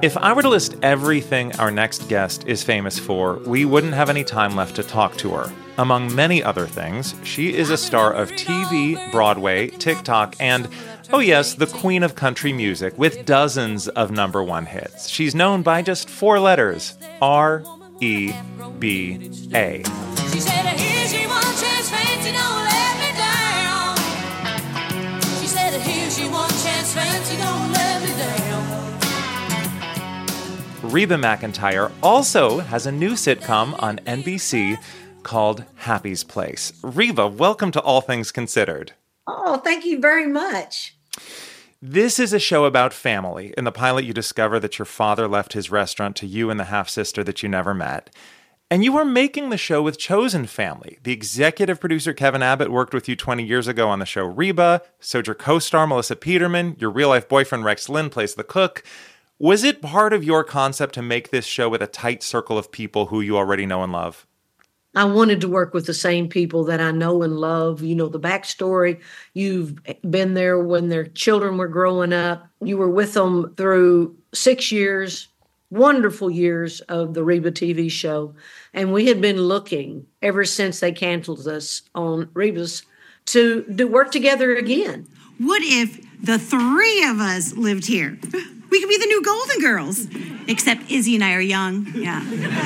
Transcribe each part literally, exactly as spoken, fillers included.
If I were to list everything our next guest is famous for, we wouldn't have any time left to talk to her. Among many other things, she is a star of T V, Broadway, TikTok, and, oh yes, the queen of country music with dozens of number one hits. She's known by just four letters, R E B A. She said, here she wants chance, fancy, don't let me down. She said, here she wants chance, fancy, don't let me down. Reba McEntire also has a new sitcom on N B C called Happy's Place. Reba, welcome to All Things Considered. Oh, thank you very much. This is a show about family. In the pilot, you discover that your father left his restaurant to you and the half-sister that you never met. And you are making the show with chosen family. The executive producer, Kevin Abbott, worked with you twenty years ago on the show Reba. So did your co-star, Melissa Peterman. Your real-life boyfriend, Rex Lynn, plays the cook. Was it part of your concept to make this show with a tight circle of people who you already know and love? I wanted to work with the same people that I know and love. You know the backstory. You've been there when their children were growing up. You were with them through six years, wonderful years of the Reba T V show. And we had been looking ever since they canceled us on Reba's to do work together again. What if the three of us lived here? We could be the new Golden Girls. Except Izzy and I are young. Yeah.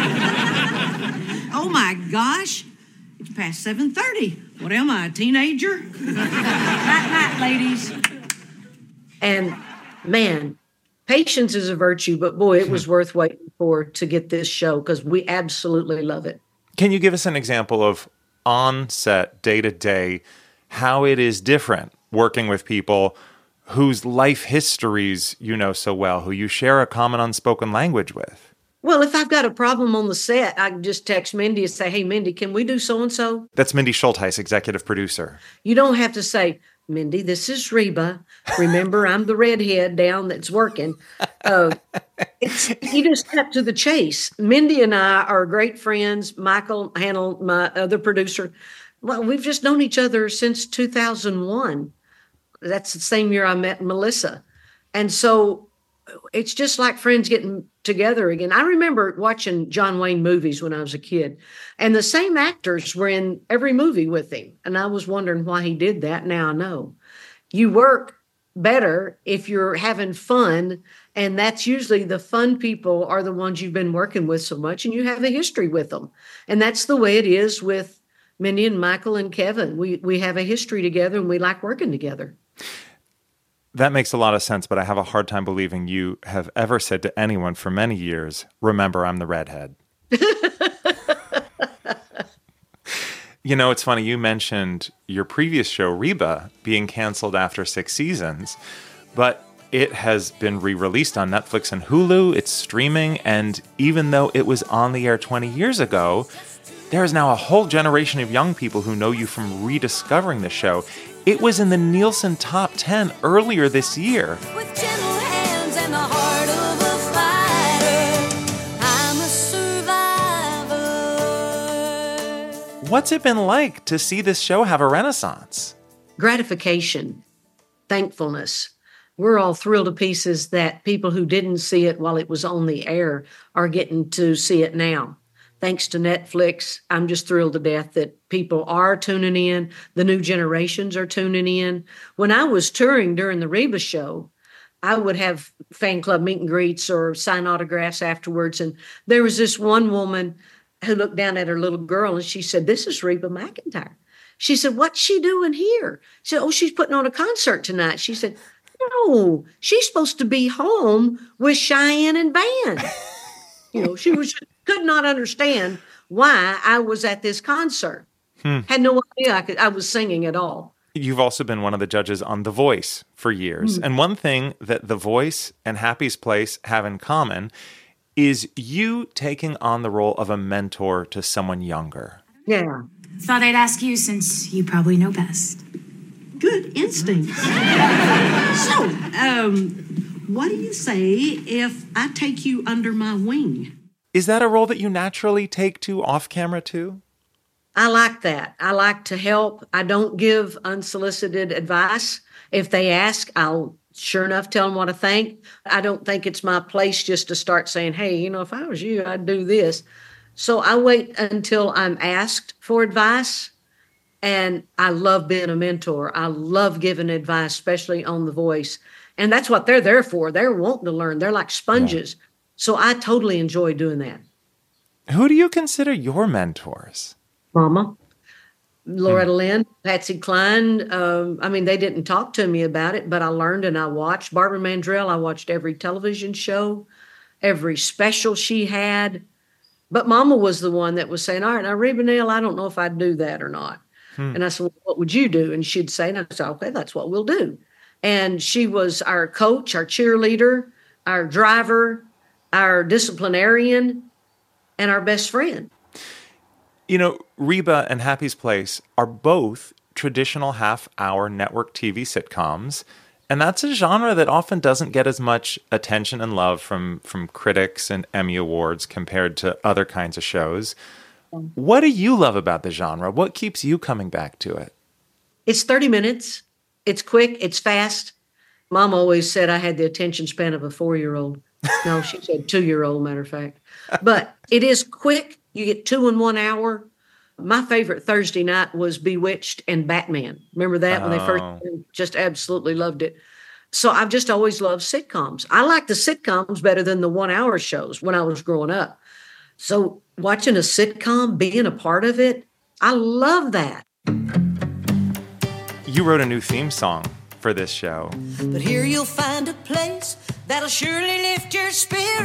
Oh, my gosh. It's past seven thirty. What am I, a teenager? Night, night, ladies. And, man, patience is a virtue, but, boy, it was worth waiting for to get this show because we absolutely love it. Can you give us an example of on-set, day-to-day, how it is different working with people whose life histories you know so well, who you share a common unspoken language with? Well, if I've got a problem on the set, I can just text Mindy and say, hey, Mindy, can we do so-and-so? That's Mindy Schultheis, executive producer. You don't have to say, Mindy, this is Reba. Remember, I'm the redhead down that's working. Uh, it's, you just cut to the chase. Mindy and I are great friends. Michael Hannell, my other producer, well, we've just known each other since two thousand one. That's the same year I met Melissa. And so it's just like friends getting together again. I remember watching John Wayne movies when I was a kid, and the same actors were in every movie with him. And I was wondering why he did that. Now I know. You work better if you're having fun, and that's usually the fun people are the ones you've been working with so much, and you have a history with them. And that's the way it is with Mindy and Michael and Kevin. We we have a history together, and we like working together. That makes a lot of sense, but I have a hard time believing you have ever said to anyone for many years, remember, I'm the redhead. You know, it's funny, you mentioned your previous show, Reba, being canceled after six seasons, but it has been re-released on Netflix and Hulu. It's streaming, and even though it was on the air twenty years ago, there is now a whole generation of young people who know you from rediscovering the show. It was in the Nielsen Top ten earlier this year. With gentle hands and the heart of a fighter, I'm a survivor. What's it been like to see this show have a renaissance? Gratification, thankfulness. We're all thrilled to pieces that people who didn't see it while it was on the air are getting to see it now. Thanks to Netflix, I'm just thrilled to death that people are tuning in. The new generations are tuning in. When I was touring during the Reba show, I would have fan club meet and greets or sign autographs afterwards. And there was this one woman who looked down at her little girl and she said, this is Reba McEntire. She said, what's she doing here? She said, oh, she's putting on a concert tonight. She said, no, she's supposed to be home with Cheyenne and band. You know, she was could not understand why I was at this concert. Hmm. Had no idea I could. I was singing at all. You've also been one of the judges on The Voice for years. Mm. And one thing that The Voice and Happy's Place have in common is you taking on the role of a mentor to someone younger. Yeah. Thought I'd ask you since you probably know best. Good instincts. So, um, what do you say if I take you under my wing? Is that a role that you naturally take to off camera too? I like that. I like to help. I don't give unsolicited advice. If they ask, I'll sure enough, tell them what I think. I don't think it's my place just to start saying, hey, you know, if I was you, I'd do this. So I wait until I'm asked for advice. And I love being a mentor. I love giving advice, especially on The Voice. And that's what they're there for. They're wanting to learn. They're like sponges. Yeah. So I totally enjoy doing that. Who do you consider your mentors? Mama, Loretta hmm. Lynn, Patsy Cline. Um, I mean, they didn't talk to me about it, but I learned and I watched. Barbara Mandrell, I watched every television show, every special she had. But Mama was the one that was saying, all right, now, Reba Neal, I don't know if I'd do that or not. Hmm. And I said, well, what would you do? And she'd say, and I said, okay, that's what we'll do. And she was our coach, our cheerleader, our driver, our disciplinarian, and our best friend. You know, Reba and Happy's Place are both traditional half-hour network T V sitcoms, and that's a genre that often doesn't get as much attention and love from, from critics and Emmy Awards compared to other kinds of shows. What do you love about the genre? What keeps you coming back to it? It's thirty minutes. It's quick. It's fast. Mom always said I had the attention span of a four-year-old. No, she said two-year-old, matter of fact. But it is quick. You get two in one hour. My favorite Thursday night was Bewitched and Batman. Remember that oh. when they first just absolutely loved it. So I've just always loved sitcoms. I like the sitcoms better than the one-hour shows when I was growing up. So watching a sitcom, being a part of it, I love that. You wrote a new theme song for this show. But here you'll find a place that'll surely lift your spirits.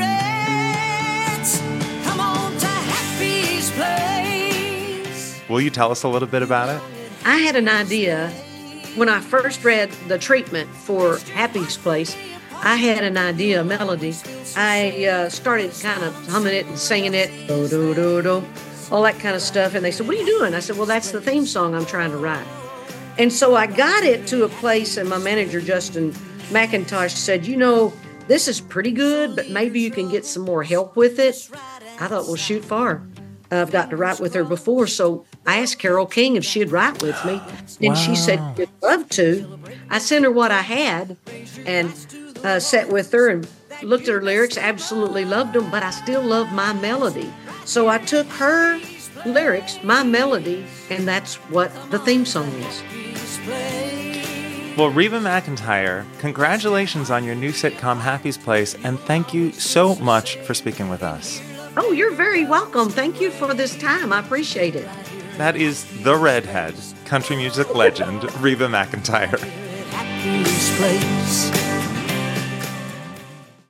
Come on to Happy's Place. Will you tell us a little bit about it? I had an idea when I first read the treatment for Happy's Place. I had an idea, a melody. I uh, started kind of humming it and singing it, do, do, do, do, all that kind of stuff. And they said, what are you doing? I said, well, that's the theme song I'm trying to write. And so I got it to a place, and my manager, Justin McIntosh, said, you know, this is pretty good, but maybe you can get some more help with it. I thought, well, shoot far. I've got to write with her before. So I asked Carole King if she'd write with me. And wow. She said, she'd love to. I sent her what I had and uh, sat with her and looked at her lyrics, absolutely loved them, but I still love my melody. So I took her lyrics, my melody, and that's what the theme song is. Well, Reba McEntire, congratulations on your new sitcom, Happy's Place, and thank you so much for speaking with us. Oh, you're very welcome. Thank you for this time. I appreciate it. That is the redhead, country music legend, Reba McEntire. Happy's Place.